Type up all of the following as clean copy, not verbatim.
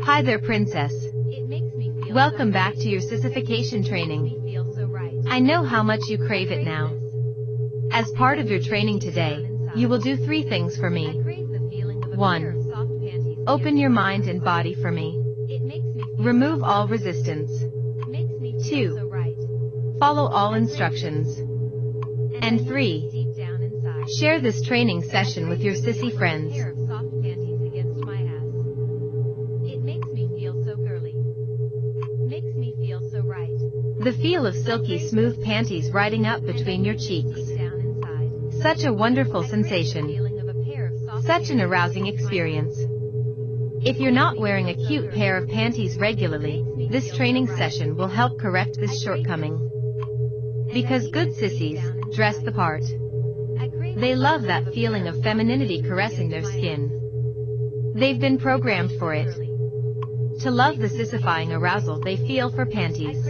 Hi there, princess. Welcome back to your sissification training. I know how much you crave it now. As part of your training today, you will do 3 things for me. 1. Open your mind and body for me. Remove all resistance. 2. Follow all instructions. And 3. Share this training session with your sissy friends. The feel of silky smooth panties riding up between your cheeks. Such a wonderful sensation. Such an arousing experience. If you're not wearing a cute pair of panties regularly, this training session will help correct this shortcoming. Because good sissies dress the part. They love that feeling of femininity caressing their skin. They've been programmed for it. To love the sissifying arousal they feel for panties.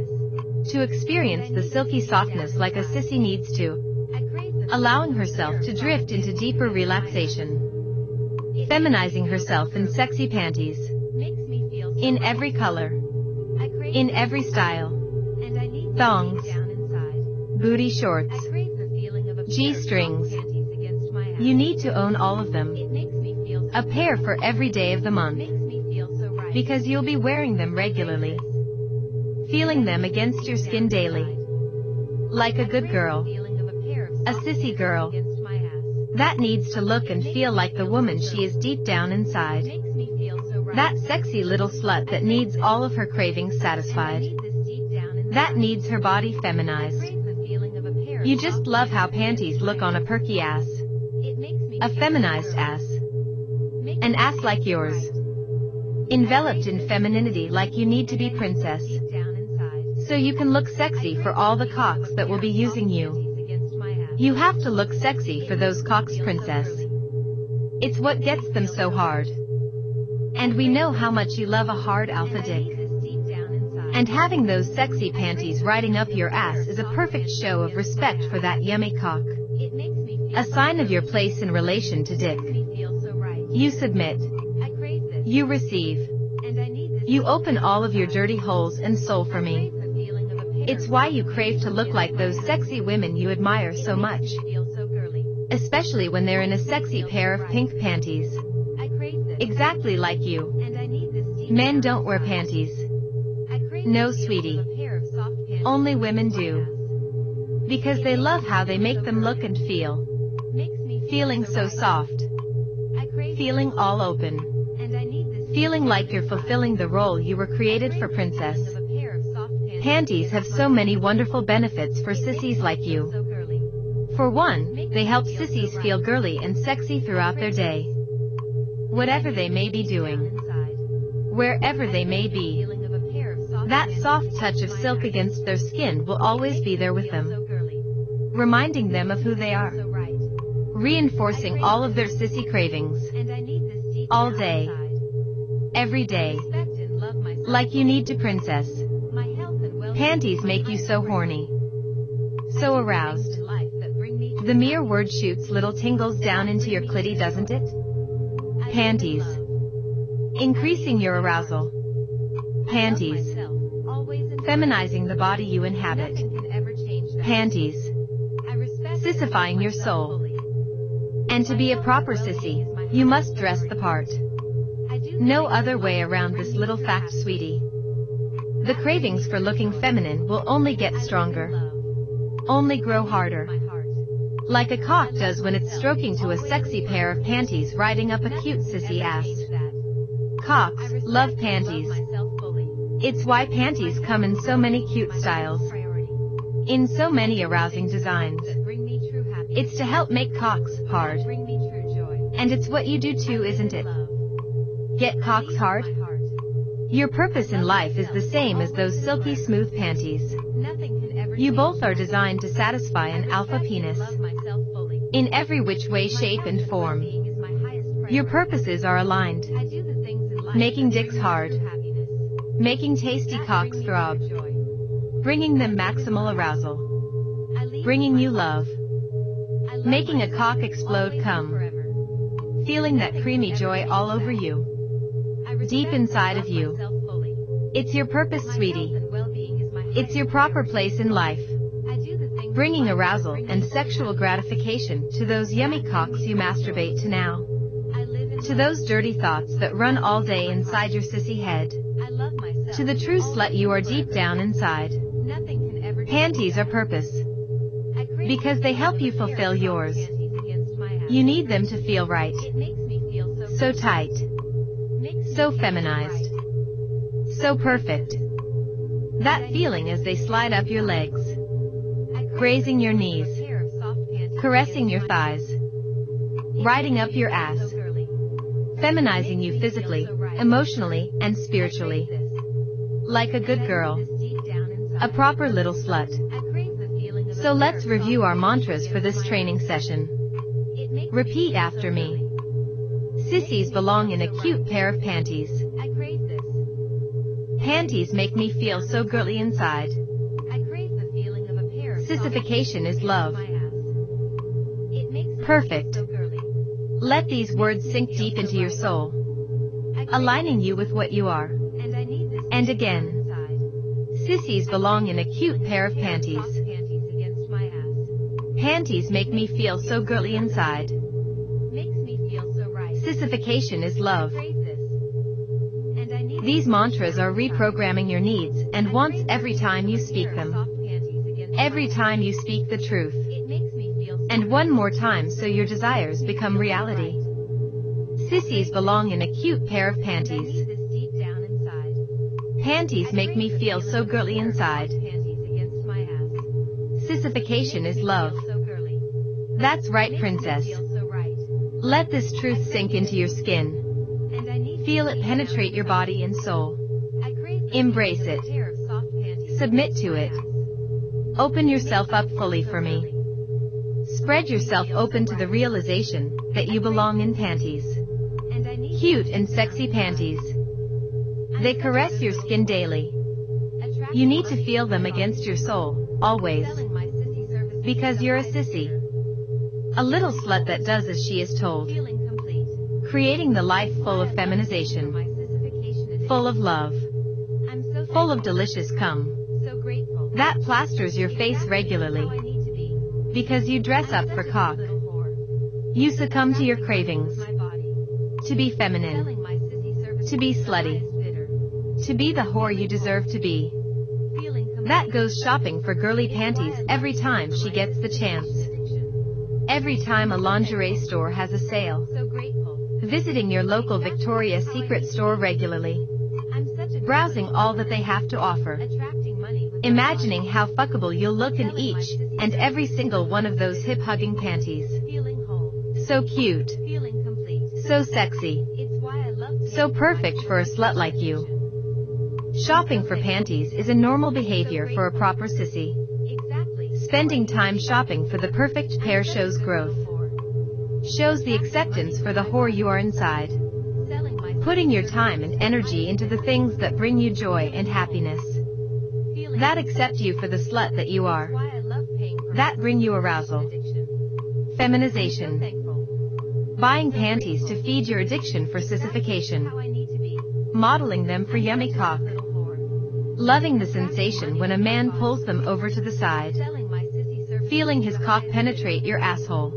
To experience the silky softness like a sissy needs to. Allowing herself to drift into deeper relaxation. Feminizing herself in sexy panties. In every color. In every style. Thongs. Booty shorts. G-strings. You need to own all of them. A pair for every day of the month. Because you'll be wearing them regularly. Feeling them against your skin daily. Like a good girl. A sissy girl. That needs to look and feel like the woman she is deep down inside. That sexy little slut that needs all of her cravings satisfied. That needs her body feminized. You just love how panties look on a perky ass. A feminized ass. An ass like yours. Enveloped in femininity like you need to be, princess. So you can look sexy for all the cocks that will be using you. You have to look sexy for those cocks, princess. It's what gets them so hard. And we know how much you love a hard alpha dick. And having those sexy panties riding up your ass is a perfect show of respect for that yummy cock. A sign of your place in relation to dick. You submit. You receive. You open all of your dirty holes and soul for me. It's why you crave to look like those sexy women you admire so much. Especially when they're in a sexy pair of pink panties. Exactly like you. Men don't wear panties. No, sweetie. Only women do. Because they love how they make them look and feel. Feeling so soft. Feeling all open. Feeling like you're fulfilling the role you were created for, princess. Panties have so many wonderful benefits for sissies like you. For one, they help sissies feel girly and sexy throughout their day. Whatever they may be doing. Wherever they may be. That soft touch of silk against their skin will always be there with them. Reminding them of who they are. Reinforcing all of their sissy cravings. All day. Every day. Like you need to, princess. Panties make you so horny. So aroused. The mere word shoots little tingles down into your clitty, doesn't it? Panties. Increasing your arousal. Panties. Feminizing the body you inhabit. Panties. Sissifying your soul. And to be a proper sissy, you must dress the part. No other way around this little fact, sweetie. The cravings for looking feminine will only get stronger. Only grow harder. Like a cock does when it's stroking to a sexy pair of panties riding up a cute sissy ass. Cocks love panties. It's why panties come in so many cute styles. In so many arousing designs. It's to help make cocks hard. And it's what you do too, isn't it? Get cocks hard? Your purpose in life is the same as those silky smooth panties. You both are designed to satisfy an alpha penis. In every which way, shape and form. Your purposes are aligned. Making dicks hard. Making tasty cocks throb. Bringing them maximal arousal. Bringing you love. Making a cock explode come. Feeling that creamy joy all over you. deep inside of you. It's your purpose, sweetie. It's your proper place in life. Bringing arousal and sexual gratification to those yummy cocks you masturbate to now. To those dirty thoughts that run all day inside your sissy head. To the true slut you are deep down inside. Panties are purpose. Because they help you fulfill yours. You need them to feel right. So tight. So feminized. So perfect. That feeling as they slide up your legs. Grazing your knees. Caressing your thighs. Riding up your ass. Feminizing you physically, emotionally, and spiritually. Like a good girl. A proper little slut. So let's review our mantras for this training session. Repeat after me. Sissies belong in a cute pair of panties. Panties make me feel so girly inside. Sissification is love. Perfect. Let these words sink deep into your soul, aligning you with what you are. And again. Sissies belong in a cute pair of panties. Panties make me feel so girly inside. Sissification is love. These mantras are reprogramming your needs and wants every time you speak them. Every time you speak the truth. And one more time so your desires become reality. Sissies belong in a cute pair of panties. Panties make me feel so girly inside. Sissification is love. That's right, princess. Let this truth sink into your skin. Feel it penetrate your body and soul. Embrace it. Submit to it. Open yourself up fully for me. Spread yourself open to the realization that you belong in panties. Cute and sexy panties. They caress your skin daily. You need to feel them against your soul, always. Because you're a sissy. A little slut that does as she is told. Creating the life full of feminization. Full of love. Full of delicious cum. That plasters your face regularly. Because you dress up for cock. You succumb to your cravings. To be feminine. To be slutty. To be the whore you deserve to be. That goes shopping for girly panties every time she gets the chance. Every time a lingerie store has a sale. Visiting your local Victoria's Secret store regularly. Browsing all that they have to offer. Imagining how fuckable you'll look in each and every single one of those hip-hugging panties. So cute. So sexy. So perfect for a slut like you. Shopping for panties is a normal behavior for a proper sissy. Spending time shopping for the perfect pair shows growth. Shows the acceptance for the whore you are inside. Putting your time and energy into the things that bring you joy and happiness. That accept you for the slut that you are. That bring you arousal. Feminization. Buying panties to feed your addiction for sissification. Modeling them for yummy cock. Loving the sensation when a man pulls them over to the side. Feeling his cock penetrate your asshole.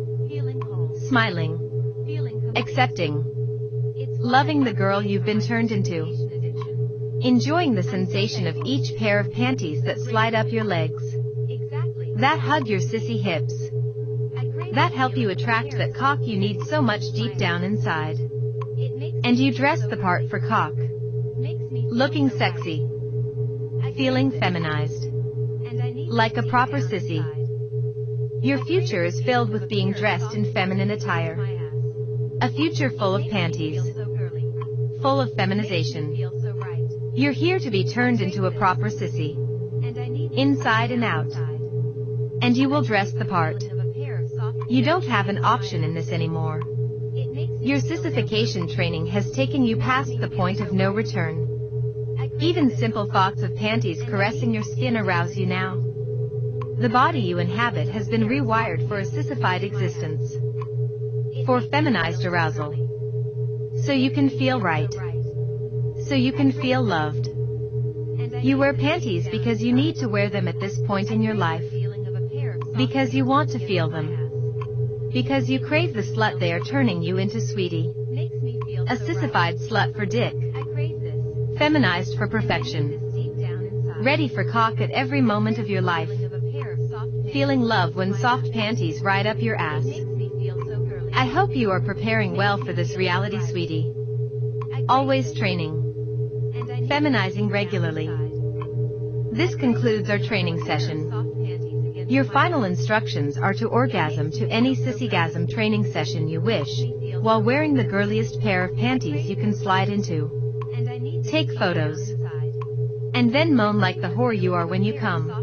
Smiling. Accepting. Loving the girl you've been turned into. Enjoying the sensation of each pair of panties that slide up your legs. That hug your sissy hips. That help you attract that cock you need so much deep down inside. And you dress the part for cock. Looking sexy. Feeling feminized. Like a proper sissy. Your future is filled with being dressed in feminine attire. A future full of panties. Full of feminization. You're here to be turned into a proper sissy. Inside and out. And you will dress the part. You don't have an option in this anymore. Your sissification training has taken you past the point of no return. Even simple thoughts of panties caressing your skin arouse you now. The body you inhabit has been rewired for a sissified existence. For feminized arousal. So you can feel right. so you can feel loved. You wear panties because you need to wear them at this point in your life. Because you want to feel them. Because you crave the slut they are turning you into, sweetie. A sissified slut for dick. Feminized for perfection. Ready for cock at every moment of your life. Feeling love when soft panties ride up your ass. I hope you are preparing well for this reality, sweetie. Always training. Feminizing regularly. This concludes our training session. Your final instructions are to orgasm to any sissygasm training session you wish, while wearing the girliest pair of panties you can slide into. Take photos. And then moan like the whore you are when you come.